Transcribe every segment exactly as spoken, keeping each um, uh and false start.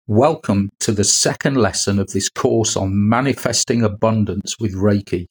Welcome to the second lesson of this course on manifesting abundance with Reiki.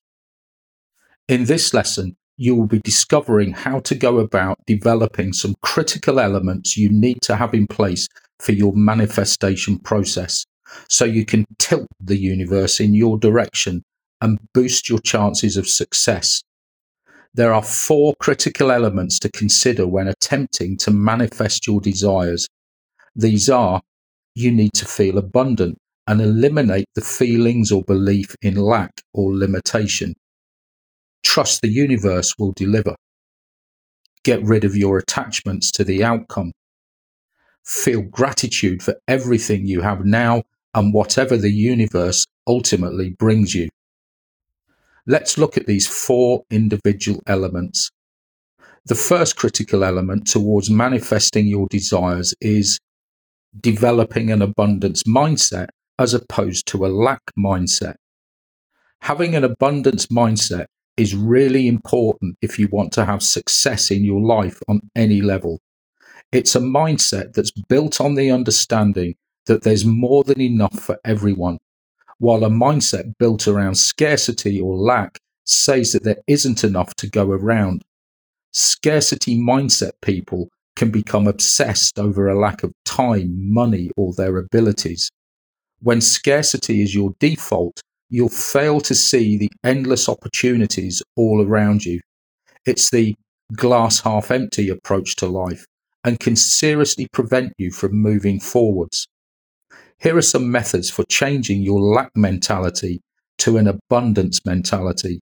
In this lesson, you will be discovering how to go about developing some critical elements you need to have in place for your manifestation process, so you can tilt the universe in your direction and boost your chances of success. There are four critical elements to consider when attempting to manifest your desires. These are: you need to feel abundant and eliminate the feelings or belief in lack or limitation. Trust the universe will deliver. Get rid of your attachments to the outcome. Feel gratitude for everything you have now and whatever the universe ultimately brings you. Let's look at these four individual elements. The first critical element towards manifesting your desires is developing an abundance mindset as opposed to a lack mindset. Having an abundance mindset is really important if you want to have success in your life on any level. It's a mindset that's built on the understanding that there's more than enough for everyone, while a mindset built around scarcity or lack says that there isn't enough to go around. Scarcity mindset people can become obsessed over a lack of time, money, or their abilities. When scarcity is your default, you'll fail to see the endless opportunities all around you. It's the glass half empty approach to life and can seriously prevent you from moving forwards. Here are some methods for changing your lack mentality to an abundance mentality.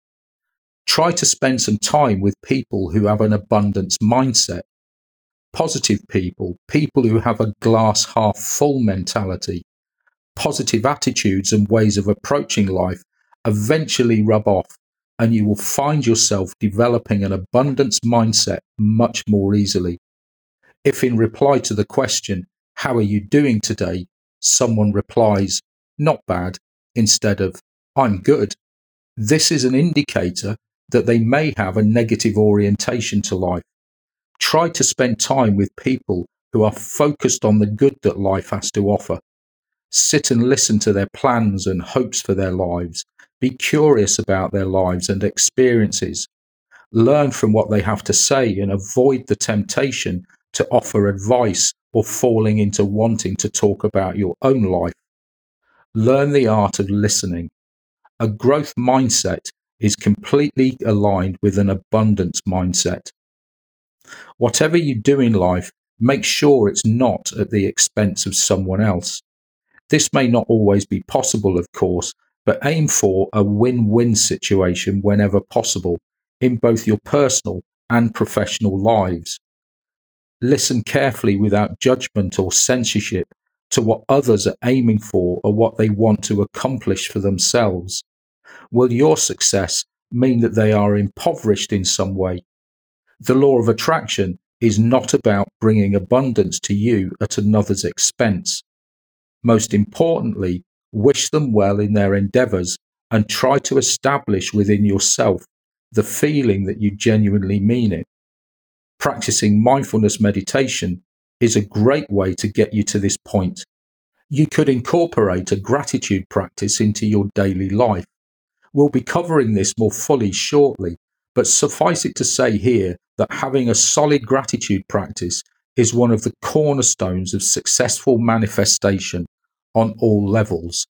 Try to spend some time with people who have an abundance mindset. Positive people, people who have a glass half full mentality. Positive attitudes and ways of approaching life eventually rub off, and you will find yourself developing an abundance mindset much more easily. If in reply to the question, "How are you doing today?" someone replies, "Not bad," instead of "I'm good," this is an indicator that they may have a negative orientation to life. Try to spend time with people who are focused on the good that life has to offer. Sit and listen to their plans and hopes for their lives. Be curious about their lives and experiences. Learn from what they have to say and avoid the temptation to offer advice or falling into wanting to talk about your own life. Learn the art of listening. A growth mindset is completely aligned with an abundance mindset. Whatever you do in life, make sure it's not at the expense of someone else. This may not always be possible, of course, but aim for a win-win situation whenever possible in both your personal and professional lives. Listen carefully without judgment or censorship to what others are aiming for or what they want to accomplish for themselves. Will your success mean that they are impoverished in some way? The law of attraction is not about bringing abundance to you at another's expense. Most importantly, wish them well in their endeavors and try to establish within yourself the feeling that you genuinely mean it. Practicing mindfulness meditation is a great way to get you to this point. You could incorporate a gratitude practice into your daily life. We'll be covering this more fully shortly, but suffice it to say here that having a solid gratitude practice is one of the cornerstones of successful manifestation on all levels.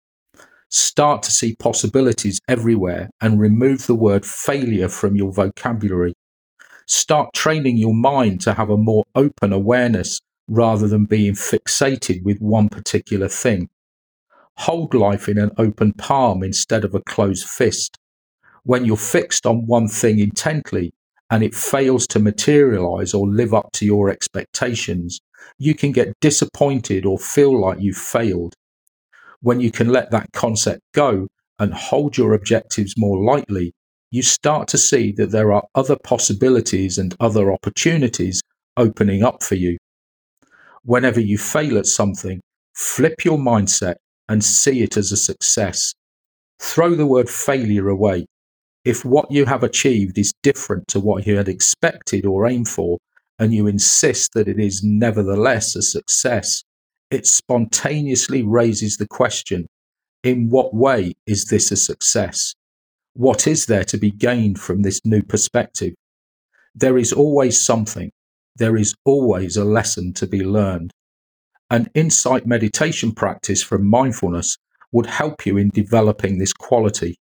Start to see possibilities everywhere and remove the word failure from your vocabulary. Start training your mind to have a more open awareness rather than being fixated with one particular thing. Hold life in an open palm instead of a closed fist. When you're fixed on one thing intently and it fails to materialize or live up to your expectations, you can get disappointed or feel like you've failed. When you can let that concept go and hold your objectives more lightly, you start to see that there are other possibilities and other opportunities opening up for you. Whenever you fail at something, flip your mindset and see it as a success. Throw the word failure away. If what you have achieved is different to what you had expected or aimed for, and you insist that it is nevertheless a success, It spontaneously raises the question, in what way is this a success? What is there to be gained from this new perspective? There is always something. There is always a lesson to be learned. An insight meditation practice from mindfulness would help you in developing this quality.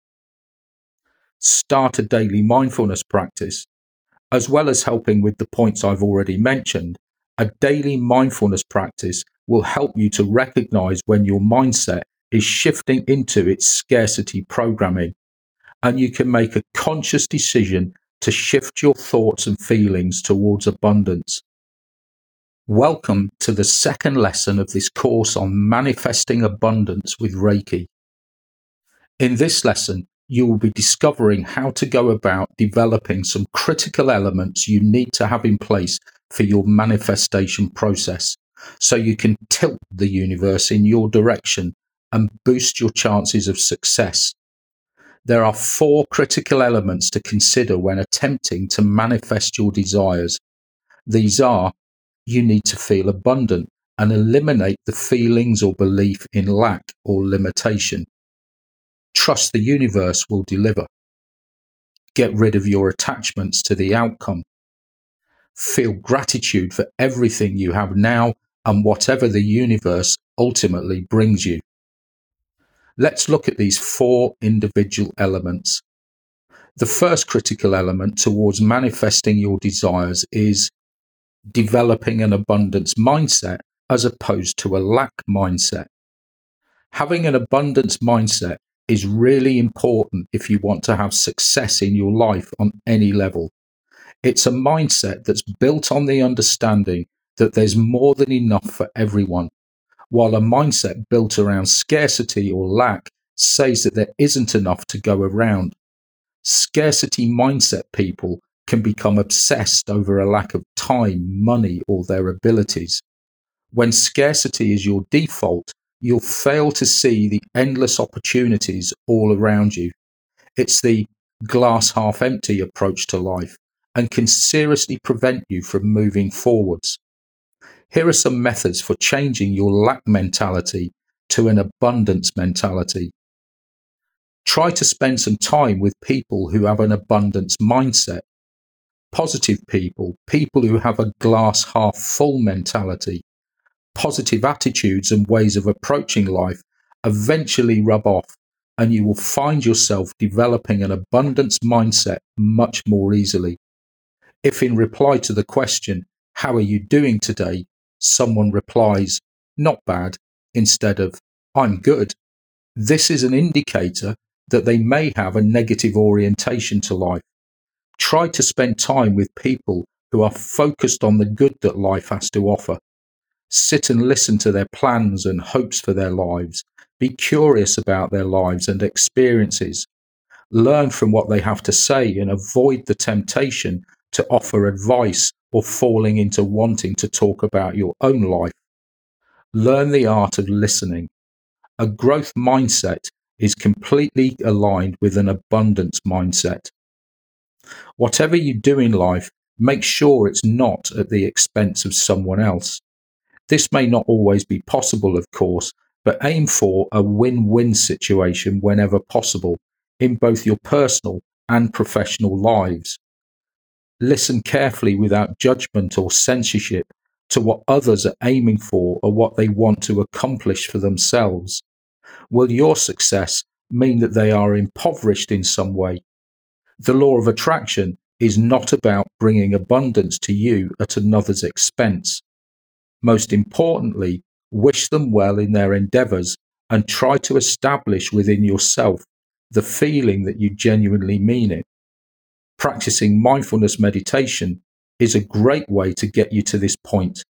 Start a daily mindfulness practice. As well as helping with the points I've already mentioned, a daily mindfulness practice will help you to recognize when your mindset is shifting into its scarcity programming, and you can make a conscious decision to shift your thoughts and feelings towards abundance. Welcome to the second lesson of this course on manifesting abundance with Reiki. In this lesson, you will be discovering how to go about developing some critical elements you need to have in place for your manifestation process, so you can tilt the universe in your direction and boost your chances of success. There are four critical elements to consider when attempting to manifest your desires. These are: you need to feel abundant and eliminate the feelings or belief in lack or limitation. Trust the universe will deliver. Get rid of your attachments to the outcome. Feel gratitude for everything you have now and whatever the universe ultimately brings you. Let's look at these four individual elements. The first critical element towards manifesting your desires is developing an abundance mindset as opposed to a lack mindset. Having an abundance mindset is really important if you want to have success in your life on any level. It's a mindset that's built on the understanding that there's more than enough for everyone, while a mindset built around scarcity or lack says that there isn't enough to go around. Scarcity mindset people can become obsessed over a lack of time, money, or their abilities. When scarcity is your default, you'll fail to see the endless opportunities all around you. It's the glass half empty approach to life and can seriously prevent you from moving forwards. Here are some methods for changing your lack mentality to an abundance mentality. Try to spend some time with people who have an abundance mindset. Positive people, people who have a glass half full mentality. Positive attitudes and ways of approaching life eventually rub off, and you will find yourself developing an abundance mindset much more easily. If in reply to the question, "How are you doing today?" someone replies, "Not bad," instead of "I'm good," this is an indicator that they may have a negative orientation to life. Try to spend time with people who are focused on the good that life has to offer. Sit and listen to their plans and hopes for their lives. Be curious about their lives and experiences. Learn from what they have to say and avoid the temptation to offer advice or falling into wanting to talk about your own life. Learn the art of listening. A growth mindset is completely aligned with an abundance mindset. Whatever you do in life, make sure it's not at the expense of someone else. This may not always be possible, of course, but aim for a win-win situation whenever possible in both your personal and professional lives. Listen carefully without judgment or censorship to what others are aiming for or what they want to accomplish for themselves. Will your success mean that they are impoverished in some way? The law of attraction is not about bringing abundance to you at another's expense. Most importantly, wish them well in their endeavors and try to establish within yourself the feeling that you genuinely mean it. Practicing mindfulness meditation is a great way to get you to this point,